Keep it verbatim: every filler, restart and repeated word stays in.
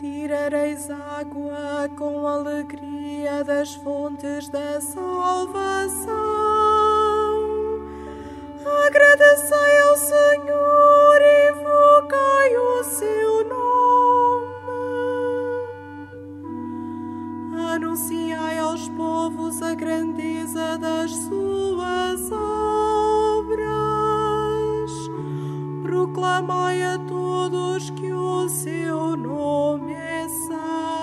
Tirareis água com alegria das fontes da salvação. Agradecei ao Senhor, invocai o seu nome. Anunciai aos povos a grandeza das suas obras. Proclamai a todos que o seu nome é santo.